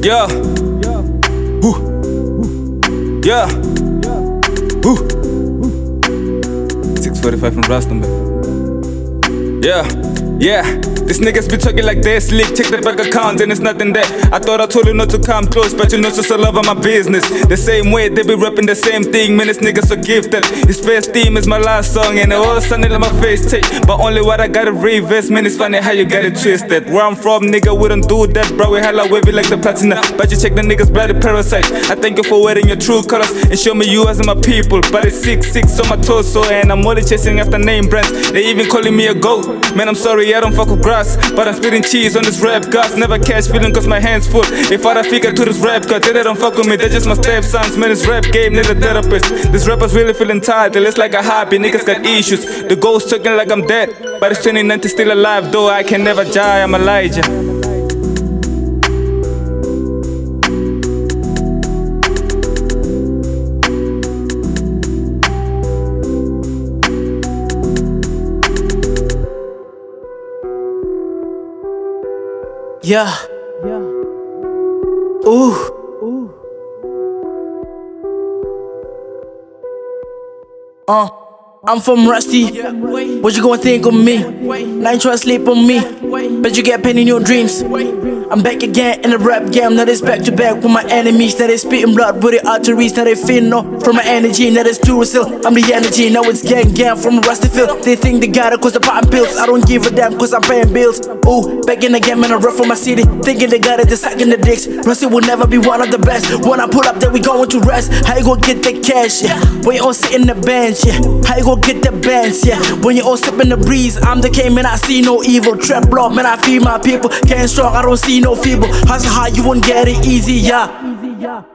Yeah. Woo. Yeah. Woo. 6:45 from Rustenburg. Yeah. Yeah. These niggas be talking like they're slick. Check that bank account and it's nothing there. I thought I told you not to come close, but you know just all over my business. The same way they be rapping the same thing. Man, this nigga so gifted. His first theme is my last song, and it all sounded like my face take. But only what I gotta reverse. Man, it's funny how you got it twisted. Where I'm from, nigga, we don't do that, bro. We hella wavy like the platinum. But you check the niggas bloody parasites. I thank you for wearing your true colors and show me you as my people. But it's 6'6" on my torso, and I'm only chasing after name brands. They even calling me a goat. Man, I'm sorry, I don't fuck with grass, but I'm spitting cheese on this rap gas. Never catch feeling cause my hands full. If I figure to this rap cut, they don't fuck with me, they're just my stepsons. Man, this rap game need a therapist. This rapper's really feeling tired, it's like a hobby, niggas got issues. The ghost talking like I'm dead, but it's 2019 still alive. Though I can never die, I'm Elijah. Yeah. Ooh. I'm from Rusty. What you gonna think of me? Now you try to sleep on me, but you get pain in your dreams. I'm back again in the rap game. Now it's back to back with my enemies. Now they spitting blood with the arteries. Now they feel no from my energy. Now it's true still. I'm the energy. Now it's gang from Rusty field. They think they got it cause they're popping pills. I don't give a damn cause I'm paying bills. Ooh, back in the game and I run for my city. Thinking they got it, they're sucking the dicks. Rusty will never be one of the best. When I pull up, then we going to rest. How you gonna get the cash? Yeah. When you all sit in the bench, yeah. How you gonna get the bands? Yeah. When you all step in the breeze, I'm the king, man. I see no evil. Trap block, man. I feed my people. Can't strong, I don't see no feeble. Hustle hard, you won't get it easy, yeah.